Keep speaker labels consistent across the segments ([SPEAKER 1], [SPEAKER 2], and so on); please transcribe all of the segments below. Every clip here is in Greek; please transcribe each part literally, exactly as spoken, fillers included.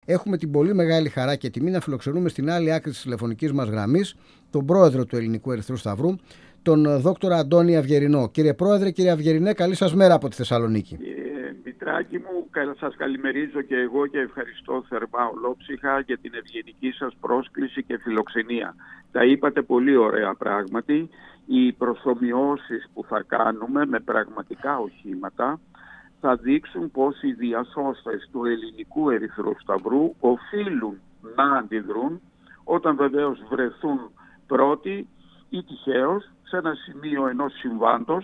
[SPEAKER 1] Έχουμε την πολύ μεγάλη χαρά και τιμή να φιλοξενούμε στην άλλη άκρη της τηλεφωνικής μας γραμμής τον πρόεδρο του Ελληνικού Ερυθρού Σταυρού, τον δόκτωρα Αντώνη Αυγερινό. Κύριε Πρόεδρε, κύριε Αυγερινέ, καλή σας μέρα από τη Θεσσαλονίκη.
[SPEAKER 2] Κύριε Μητράκη μου, σας καλημερίζω και εγώ και ευχαριστώ θερμά ολόψυχα για την ευγενική σας πρόσκληση και φιλοξενία. Τα είπατε πολύ ωραία πράγματι. Οι προσομοιώσεις που θα κάνουμε με πραγματικά οχήματα θα δείξουν πως οι διασώστες του Ελληνικού Ερυθρού Σταυρού οφείλουν να αντιδρούν όταν βεβαίως βρεθούν πρώτοι ή τυχαίως σε ένα σημείο ενός συμβάντος,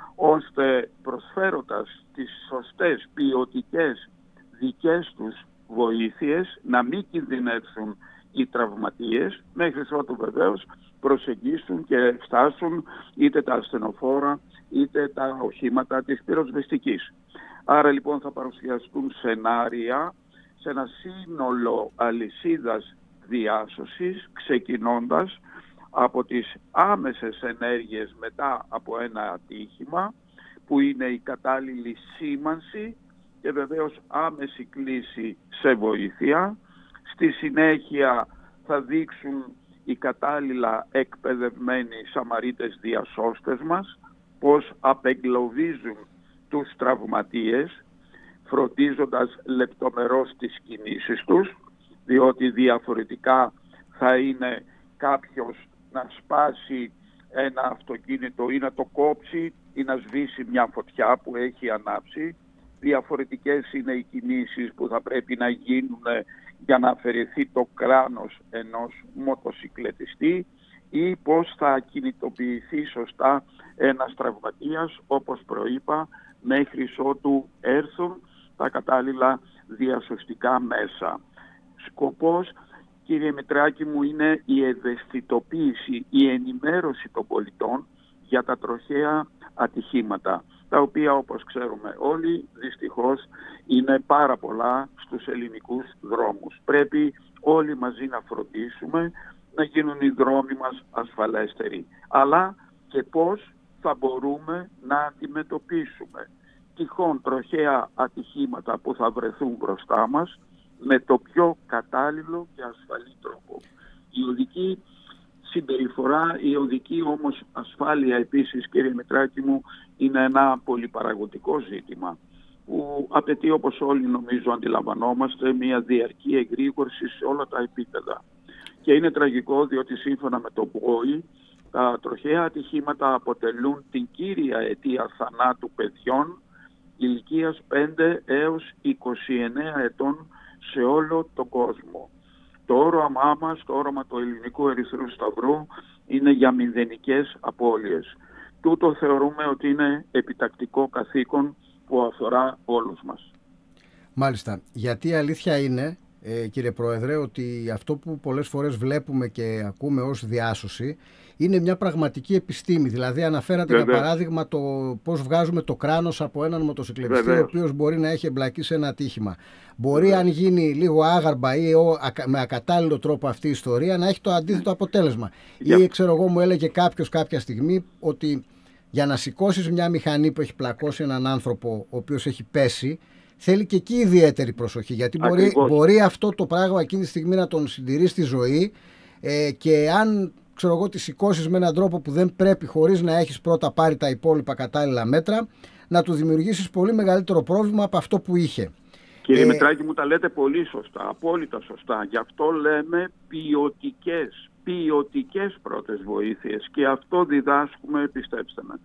[SPEAKER 2] ώστε προσφέροντας τις σωστές ποιοτικές δικές τους βοήθειες να μην κινδυνεύσουν οι τραυματίες, μέχρι ότου βεβαίως προσεγγίσουν και φτάσουν είτε τα ασθενοφόρα είτε τα οχήματα της πυροσβεστικής. Άρα λοιπόν θα παρουσιαστούν σενάρια σε ένα σύνολο αλυσίδας διάσωσης, ξεκινώντας από τις άμεσες ενέργειες μετά από ένα ατύχημα, που είναι η κατάλληλη σήμανση και βεβαίως άμεση κλίση σε βοήθεια. Στη συνέχεια θα δείξουν οι κατάλληλα εκπαιδευμένοι Σαμαρίτες διασώστες μας πώς απεγκλωβίζουν τους τραυματίες, φροντίζοντας λεπτομερώς τις κινήσεις τους, διότι διαφορετικά θα είναι κάποιος να σπάσει ένα αυτοκίνητο ή να το κόψει ή να σβήσει μια φωτιά που έχει ανάψει. Διαφορετικές είναι οι κινήσεις που θα πρέπει να γίνουν για να αφαιρεθεί το κράνος ενός μοτοσικλετιστή ή πώς θα κινητοποιηθεί σωστά ένας τραυματίας, όπως προείπα, μέχρι ότου έρθουν τα κατάλληλα διασωστικά μέσα. Σκοπός, κύριε Μητράκη μου, είναι η ευαισθητοποίηση, η ενημέρωση των πολιτών για τα τροχαία ατυχήματα, τα οποία, όπως ξέρουμε όλοι, δυστυχώς είναι πάρα πολλά στους ελληνικούς δρόμους. Πρέπει όλοι μαζί να φροντίσουμε να γίνουν οι δρόμοι μας ασφαλέστεροι, αλλά και πώς θα μπορούμε να αντιμετωπίσουμε τυχόν τροχαία ατυχήματα που θα βρεθούν μπροστά μας με το πιο κατάλληλο και ασφαλή τρόπο. Η οδική συμπεριφορά, η οδική όμως ασφάλεια επίσης, κύριε Μητράκη μου, είναι ένα πολυπαραγωγικό ζήτημα που απαιτεί, όπως όλοι νομίζω αντιλαμβανόμαστε, μια διαρκή εγρήγορση σε όλα τα επίπεδα. Και είναι τραγικό διότι σύμφωνα με το ΠΟΗ τα τροχαία ατυχήματα αποτελούν την κύρια αιτία θανάτου παιδιών ηλικίας πέντε έως είκοσι εννέα ετών σε όλο τον κόσμο. Το όραμά μας, το όραμα του Ελληνικού Ερυθρού Σταυρού είναι για μηδενικές απώλειες. Τούτο θεωρούμε ότι είναι επιτακτικό καθήκον που αφορά όλους μας.
[SPEAKER 1] Μάλιστα. Γιατί η αλήθεια είναι, ε, κύριε Πρόεδρε, ότι αυτό που πολλές φορές βλέπουμε και ακούμε ως διάσωση είναι μια πραγματική επιστήμη. Δηλαδή αναφέρατε Βεβαίως. για παράδειγμα το πώς βγάζουμε το κράνος από έναν μοτοσυκλετιστή Βεβαίως. ο οποίος μπορεί να έχει εμπλακεί σε ένα ατύχημα. Μπορεί Βεβαίως. αν γίνει λίγο άγαρμπα ή με ακατάλληλο τρόπο αυτή η ιστορία να έχει το αντίθετο αποτέλεσμα. Yeah. Ή ξέρω εγώ μου έλεγε κάποιος κάποια στιγμή ότι για να σηκώσεις μια μηχανή που έχει πλακώσει έναν άνθρωπο ο οποίος έχει πέσει, θέλει και εκεί ιδιαίτερη προσοχή, γιατί μπορεί, μπορεί αυτό το πράγμα εκείνη τη στιγμή να τον συντηρεί στη ζωή ε, και αν ξέρω εγώ τη σηκώσεις με έναν τρόπο που δεν πρέπει, χωρίς να έχεις πρώτα πάρει τα υπόλοιπα κατάλληλα μέτρα, να του δημιουργήσεις πολύ μεγαλύτερο πρόβλημα από αυτό που είχε.
[SPEAKER 2] Κύριε ε, Μητράκη μου, τα λέτε πολύ σωστά, απόλυτα σωστά. Γι' αυτό λέμε ποιοτικές, ποιοτικές πρώτες βοήθειες και αυτό διδάσκουμε, πιστέψτε με.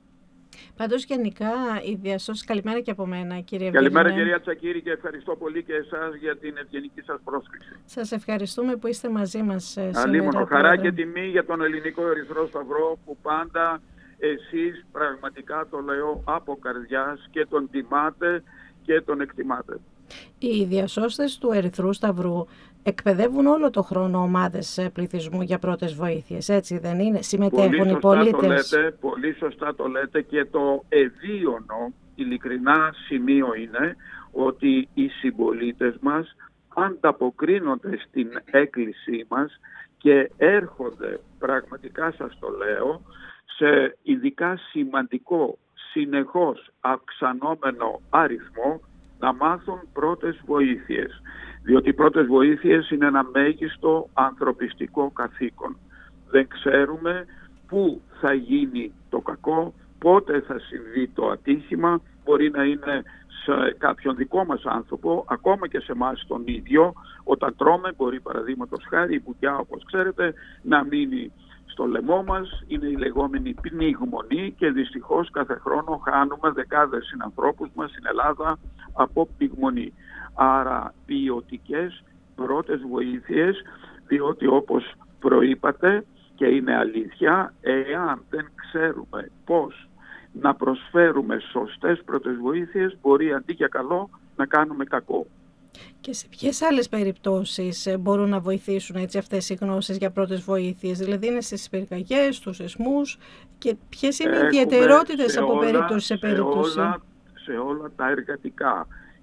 [SPEAKER 3] Πάντως γενικά οι διασώσεις, καλημέρα και από μένα κύριε
[SPEAKER 2] Καλημέρα
[SPEAKER 3] Αυγερινέ.
[SPEAKER 2] κυρία Τσακίρη και ευχαριστώ πολύ και εσάς για την ευγενική σας πρόσκληση.
[SPEAKER 3] Σας ευχαριστούμε που είστε μαζί μας σήμερα.
[SPEAKER 2] Αλίμονο, χαρά και τιμή για τον Ελληνικό Ερυθρό Σταυρό που πάντα εσείς πραγματικά το λέω από καρδιάς και τον τιμάτε και τον εκτιμάτε.
[SPEAKER 3] Οι διασώστες του Ερυθρού Σταυρού εκπαιδεύουν όλο το χρόνο ομάδες πληθυσμού για πρώτες βοήθειες, έτσι δεν είναι? Συμμετέχουν οι πολίτες.
[SPEAKER 2] Το λέτε, πολύ σωστά το λέτε και το ευίωνο ειλικρινά σημείο είναι ότι οι συμπολίτες μας ανταποκρίνονται στην έκκλησή μας και έρχονται, πραγματικά σας το λέω, σε ειδικά σημαντικό, συνεχώς αυξανόμενο αριθμό να μάθουν πρώτες βοήθειες. Διότι οι πρώτες βοήθειες είναι ένα μέγιστο ανθρωπιστικό καθήκον. Δεν ξέρουμε πού θα γίνει το κακό, πότε θα συμβεί το ατύχημα, μπορεί να είναι σε κάποιον δικό μας άνθρωπο, ακόμα και σε εμάς τον ίδιο. Όταν τρώμε μπορεί, παραδείγματος χάρη, η μπουγιά, όπως ξέρετε, να μείνει στο λαιμό μας, είναι η λεγόμενη πνιγμονή και δυστυχώς κάθε χρόνο χάνουμε δεκάδες συνανθρώπους μας στην Ελλάδα από πνιγμονή. Άρα ποιοτικές πρώτες βοήθειες, διότι όπως προείπατε και είναι αλήθεια, εάν δεν ξέρουμε πώς να προσφέρουμε σωστές πρώτες βοήθειες, μπορεί αντί για καλό να κάνουμε κακό.
[SPEAKER 3] Και σε ποιες άλλες περιπτώσεις μπορούν να βοηθήσουν έτσι αυτές οι γνώσεις για πρώτες βοήθειες? Δηλαδή είναι στις πυρκαγιές, στους σεισμούς, και ποιες είναι οι ιδιαιτερότητες από
[SPEAKER 2] όλα,
[SPEAKER 3] περίπτωση σε περίπτωση?
[SPEAKER 2] Σε όλα, σε όλα τα εργατικά,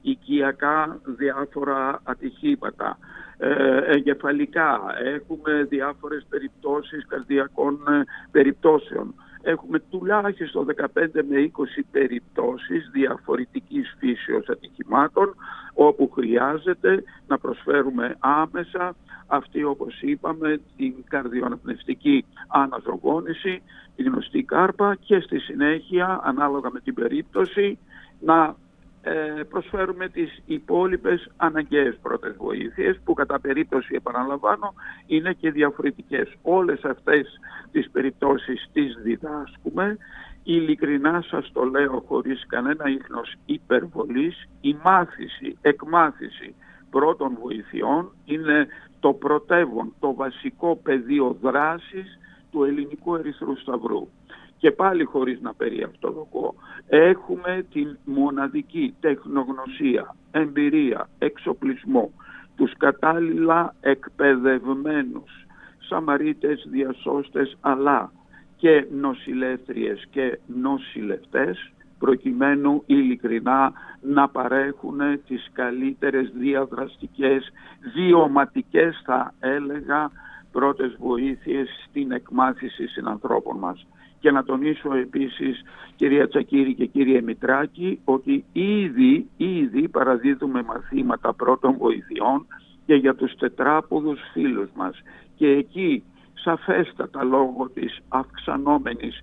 [SPEAKER 2] οικιακά διάφορα ατυχήματα, ε, εγκεφαλικά, έχουμε διάφορες περιπτώσεις καρδιακών ε, περιπτώσεων. Έχουμε τουλάχιστον δεκαπέντε με είκοσι περιπτώσεις διαφορετικής φύσεως ατυχημάτων, όπου χρειάζεται να προσφέρουμε άμεσα αυτή, όπως είπαμε, την καρδιοαναπνευστική αναζωογόνηση, τη γνωστή κάρπα, και στη συνέχεια, ανάλογα με την περίπτωση, να ε, προσφέρουμε τις υπόλοιπες αναγκαίες πρώτες βοήθειες, που κατά περίπτωση, επαναλαμβάνω, είναι και διαφορετικές. Όλες αυτές τις περιπτώσεις τις διδάσκουμε. Ειλικρινά σας το λέω, χωρίς κανένα ίχνος υπερβολής, η μάθηση, εκμάθηση πρώτων βοηθειών είναι το πρωτεύον, το βασικό πεδίο δράσης του Ελληνικού Ερυθρού Σταυρού. Και πάλι χωρίς να περιαυτολογώ, έχουμε την μοναδική τεχνογνωσία, εμπειρία, εξοπλισμό, τους κατάλληλα εκπαιδευμένους σαμαρίτες, διασώστες, αλλά και νοσηλεύτριες και νοσηλευτές, προκειμένου ειλικρινά να παρέχουν τις καλύτερες διαδραστικές, βιωματικές, θα έλεγα, πρώτες βοήθειες στην εκμάθηση συνανθρώπων μας. Και να τονίσω επίσης, κυρία Τσακύρη και κύριε Μητράκη, ότι ήδη, ήδη παραδίδουμε μαθήματα πρώτων βοηθειών και για τους τετράποδους φίλους μας. Και εκεί, σαφέστατα, λόγω της αυξανόμενης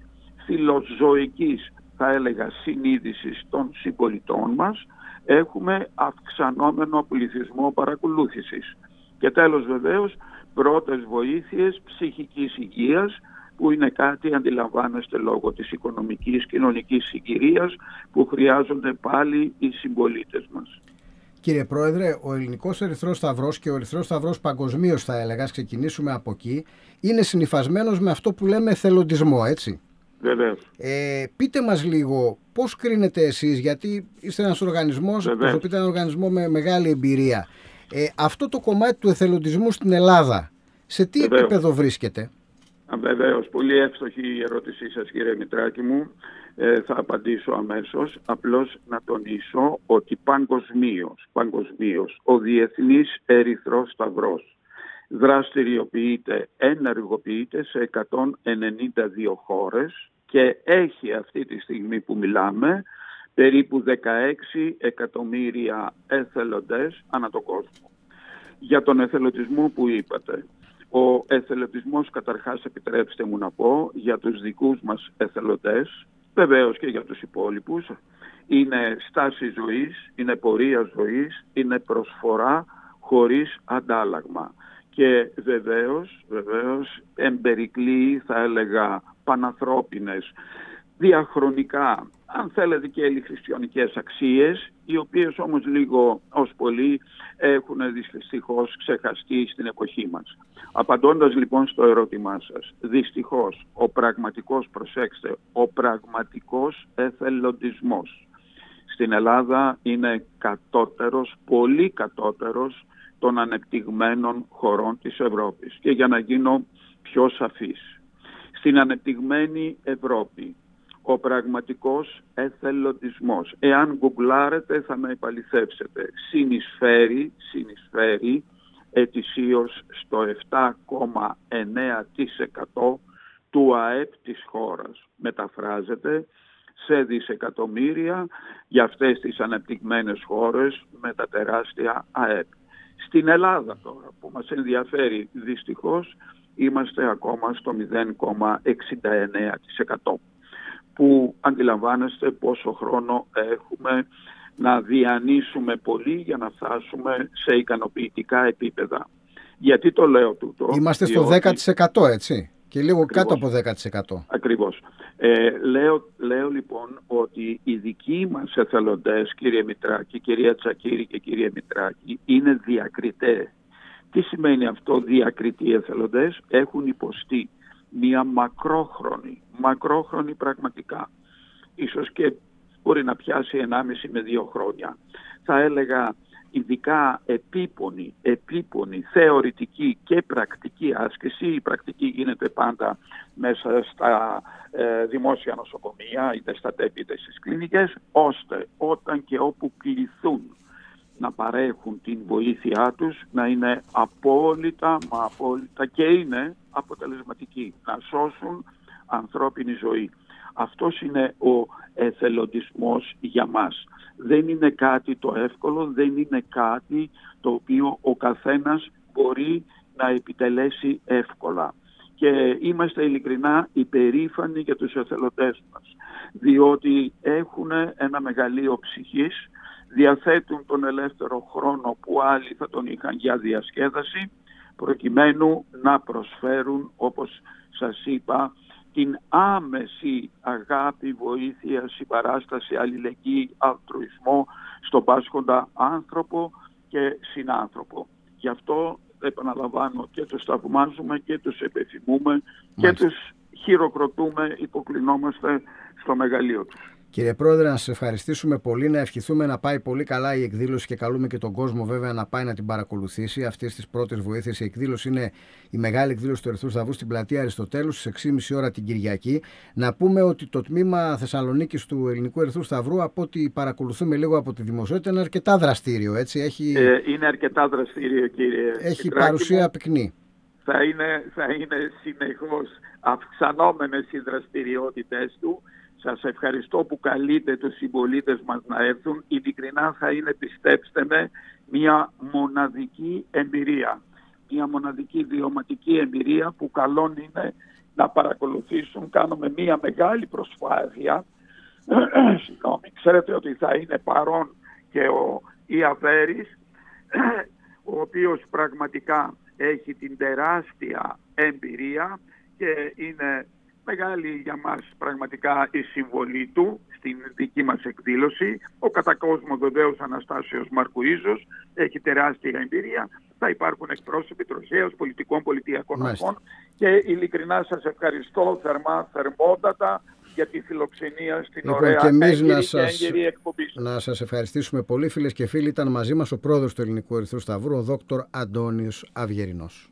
[SPEAKER 2] φιλοζωικής, θα έλεγα, συνείδησης των συμπολιτών μας, έχουμε αυξανόμενο πληθυσμό παρακολούθησης. Και τέλος, βεβαίως, πρώτες βοήθειες ψυχικής υγείας, που είναι κάτι, αντιλαμβάνεστε, λόγω της οικονομικής, κοινωνικής συγκυρίας, που χρειάζονται πάλι οι συμπολίτες μας.
[SPEAKER 1] Κύριε Πρόεδρε, ο Ελληνικός Ερυθρός Σταυρός και ο Ερυθρός Σταυρός παγκοσμίως, θα έλεγα, ξεκινήσουμε από εκεί, είναι συνυφασμένος με αυτό που λέμε εθελοντισμό, έτσι?
[SPEAKER 2] Βεβαίως.
[SPEAKER 1] Ε, πείτε μας λίγο πώς κρίνετε εσείς, γιατί είστε ένας οργανισμός, προσωπείτε έναν οργανισμό με μεγάλη εμπειρία. Ε, αυτό το κομμάτι του εθελοντισμού στην Ελλάδα, σε τι Βεβαίως. επίπεδο βρίσκεται?
[SPEAKER 2] Βεβαίως, πολύ εύστοχη η ερώτησή σας, κύριε Μητράκη μου. Ε, θα απαντήσω αμέσως. Απλώς να τονίσω ότι παγκοσμίως, παγκοσμίως ο Διεθνής Ερυθρός Σταυρός δραστηριοποιείται, ενεργοποιείται σε εκατόν ενενήντα δύο χώρες και έχει αυτή τη στιγμή που μιλάμε περίπου δεκαέξι εκατομμύρια εθελοντές ανά τον κόσμο. Για τον εθελοντισμό που είπατε, ο εθελοντισμός, καταρχάς, επιτρέψτε μου να πω, για τους δικούς μας εθελοντές, βεβαίως και για τους υπόλοιπους, είναι στάση ζωής, είναι πορεία ζωής, είναι προσφορά χωρίς αντάλλαγμα. Και βεβαίως, βεβαίως εμπερικλεί, θα έλεγα, πανανθρώπινες, διαχρονικά, αν θέλετε, και ελληνικές αξίες, οι οποίες όμως λίγο ως πολύ έχουν δυστυχώς ξεχαστεί στην εποχή μας. Απαντώντας λοιπόν στο ερώτημά σας, δυστυχώς ο πραγματικός, προσέξτε, ο πραγματικός εθελοντισμός στην Ελλάδα είναι κατώτερος, πολύ κατώτερος των ανεπτυγμένων χωρών της Ευρώπης. Και για να γίνω πιο σαφής, στην ανεπτυγμένη Ευρώπη ο πραγματικός εθελοντισμός, εάν γκουγκλάρετε θα με επαληθεύσετε, συνεισφέρει, συνεισφέρει ετησίως στο επτά κόμμα εννέα τοις εκατό του ΑΕΠ της χώρας. Μεταφράζεται σε δισεκατομμύρια για αυτές τις αναπτυγμένες χώρες με τα τεράστια ΑΕΠ. Στην Ελλάδα τώρα, που μας ενδιαφέρει δυστυχώς, είμαστε ακόμα στο μηδέν κόμμα εξήντα εννέα τοις εκατό, που αντιλαμβάνεστε πόσο χρόνο έχουμε να διανύσουμε πολύ για να φτάσουμε σε ικανοποιητικά επίπεδα. Γιατί το λέω τούτο?
[SPEAKER 1] Είμαστε στο
[SPEAKER 2] διότι...
[SPEAKER 1] δέκα τοις εκατό, έτσι, και λίγο
[SPEAKER 2] Ακριβώς.
[SPEAKER 1] κάτω από δέκα τοις εκατό.
[SPEAKER 2] Ακριβώς. Ε, λέω, λέω λοιπόν ότι οι δικοί μας εθελοντές, κύριε Μητράκη, κυρία Τσακύρη και κύριε Μητράκη, είναι διακριτές. Τι σημαίνει αυτό? Διακριτοί εθελοντές έχουν υποστεί μια μακρόχρονη, μακρόχρονη πραγματικά, ίσως και μπορεί να πιάσει ενάμιση με δύο χρόνια, θα έλεγα ειδικά επίπονη, επίπονη θεωρητική και πρακτική άσκηση. Η πρακτική γίνεται πάντα μέσα στα ε, δημόσια νοσοκομεία, είτε στα ΤΕΠ είτε στις κλινικές, ώστε όταν και όπου κληθούν να παρέχουν την βοήθειά τους να είναι απόλυτα, μα απόλυτα και είναι αποτελεσματικοί, να σώσουν ανθρώπινη ζωή. Αυτός είναι ο εθελοντισμός για μας. Δεν είναι κάτι το εύκολο, δεν είναι κάτι το οποίο ο καθένας μπορεί να επιτελέσει εύκολα. Και είμαστε ειλικρινά υπερήφανοι για τους εθελοντές μας, διότι έχουν ένα μεγαλείο ψυχής, διαθέτουν τον ελεύθερο χρόνο που άλλοι θα τον είχαν για διασκέδαση, προκειμένου να προσφέρουν, όπως σας είπα, την άμεση αγάπη, βοήθεια, συμπαράσταση, αλληλεγγύη, αλτρουισμό στον πάσχοντα άνθρωπο και συνάνθρωπο. Γι' αυτό, επαναλαμβάνω, και τους θαυμάζουμε και τους επιθυμούμε και τους χειροκροτούμε, υποκλεινόμαστε στο μεγαλείο τους.
[SPEAKER 1] Κύριε Πρόεδρε, να σας ευχαριστήσουμε πολύ, να ευχηθούμε να πάει πολύ καλά η εκδήλωση και καλούμε και τον κόσμο βέβαια να πάει να την παρακολουθήσει. Αυτές τις πρώτες βοήθειες. Η εκδήλωση είναι η μεγάλη εκδήλωση του Ερυθρού Σταυρού στην πλατεία Αριστοτέλους στις έξι και μισή ώρα την Κυριακή. Να πούμε ότι το τμήμα Θεσσαλονίκης του Ελληνικού Ερυθρού Σταυρού, από ό,τι παρακολουθούμε λίγο από τη δημοσιότητα, είναι αρκετά δραστήριο. Έτσι. Έχει...
[SPEAKER 2] Ε, είναι αρκετά δραστήριο, κύριε.
[SPEAKER 1] Έχει παρουσία πυκνή.
[SPEAKER 2] Θα είναι, θα είναι συνεχώς αυξανόμενες οι δραστηριότητες του. Σας ευχαριστώ που καλείτε τους συμπολίτες μας να έρθουν. Ειλικρινά θα είναι, πιστέψτε με, μια μοναδική εμπειρία. Μια μοναδική βιωματική εμπειρία που καλόν είναι να παρακολουθήσουν. Κάνουμε μια μεγάλη προσπάθεια. Συγγνώμη, ξέρετε ότι θα είναι παρόν και ο Ιαβέρης, ο οποίος πραγματικά έχει την τεράστια εμπειρία και είναι μεγάλη για μας πραγματικά η συμβολή του στην δική μας εκδήλωση. Ο κατά κόσμο βεβαίως Αναστάσιος Μαρκουίζος έχει τεράστια εμπειρία. Θα υπάρχουν εκπρόσωποι τροχαίως πολιτικών, πολιτιακών αρχών και ειλικρινά σας ευχαριστώ θερμά, θερμότατα για τη φιλοξενία στην λοιπόν, ωραία έγκυρη να σας, και έγκυρη εκπομπή σας.
[SPEAKER 1] Να σας ευχαριστήσουμε πολύ, φίλες και φίλοι. Ήταν μαζί μας ο πρόεδρος του Ελληνικού Ερυθρού Σταυρού, ο δόκτωρ Αντώνης Αυγερινός.